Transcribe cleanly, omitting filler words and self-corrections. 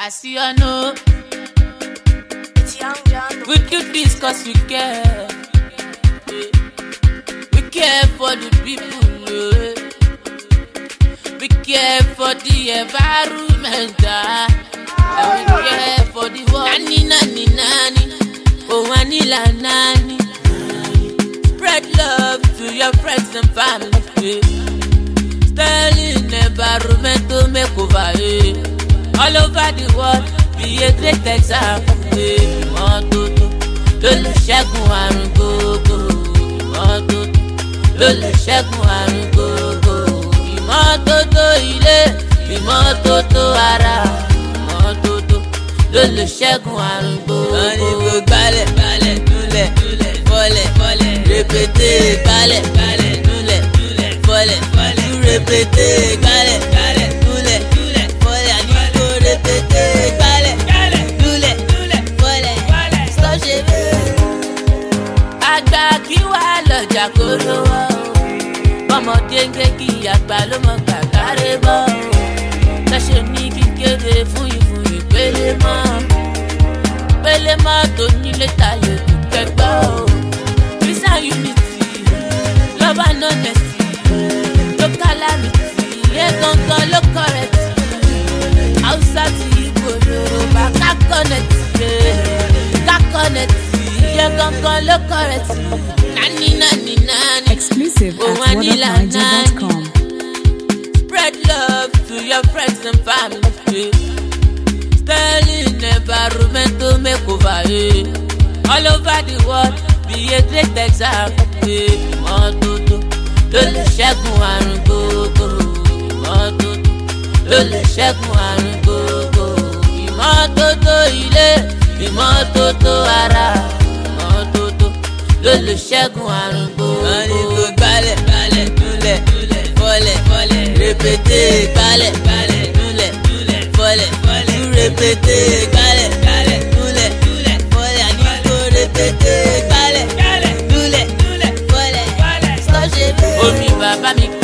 I see you know. It's Young John. We do this cause we care. We care for the people. We care for the environment. And we care for the world. Nani, nani, nani. Oh, vanilla, nani. Spread love to your friends and family. Sterling environmental makeover. All over the world, be a great example. Ìmọ́tótó ló lè ṣẹ́gun àrùn gbogbo. Ìmọ́tótó ló lè ṣẹ́gun àrùn gbogbo. Ìmọ́tótó ilé, ìmọ́tótó ara. Ìmọ́tótó ló lè ṣẹ́gun àrùn gbogbo. Wọ́n ní kó gbálẹ̀ gbálẹ̀ núlẹ̀ núlẹ̀ fọ́lẹ̀ fọ́lẹ̀ rẹpẹtẹ gbálẹ̀ gbálẹ̀ núlẹ̀ núlẹ̀ fọ́lẹ̀ fọ́lẹ̀ rẹpẹtẹ gbálẹ̀ gbálẹ̀ núlẹ̀ núlẹ̀ fọ́lẹ̀ àní kó rẹpẹtẹ gbálẹ̀ gbálẹ̀ núlẹ̀ núlẹ̀ fọ́lẹ̀ sọ́ṣẹ́ bẹ́ẹ̀. Àgbà kí wàá lọ́jà kó lówó ọmọdé ń gé kí àgbà ló mọ kàkárẹ́ bọ́ lọ́ṣẹ̀ ní kíkéde fún ìpele mọ́ tó nílé tayé tó kẹgbọ́ peace and unity love and honesty locality yẹ gangan ló correct Hausa ti Igbo Yorùbá ká connect yẹ gangan ló correct nani nani nani exclusive at wordofniger.com. Spread love to your friends and family. Sterling environmental makeover. All over the world, be a great example. Ìmọ́tótó ló lè ṣẹ́gun àrùn gbogbo. Ìmọ́tótó ló lè ṣẹ́gun àrùn gbogbo. Ìmọ́tótó ilé, ìmọ́tótó ara. Ìmọ́tótó ló lè ṣẹ́gun àrùn gbogbo. Wọ́n ní kó gbálẹ̀ gbálẹ̀ núlẹ̀ núlẹ̀ fọ́lẹ̀ fọ́lẹ̀ rẹpẹtẹ gbálẹ̀ gbálẹ̀ núlẹ̀ núlẹ̀ fọ́lẹ̀ fọ́lẹ̀ rẹpẹtẹ gbálẹ̀ gbálẹ̀ núlẹ̀ núlẹ̀ fọ́lẹ̀ àní kó rẹpẹtẹ gbálẹ̀ gbálẹ̀ núlẹ̀ núlẹ̀ fọ́lẹ̀ sọ́ṣẹ́ bẹ́ẹ̀. Omi bàbá mi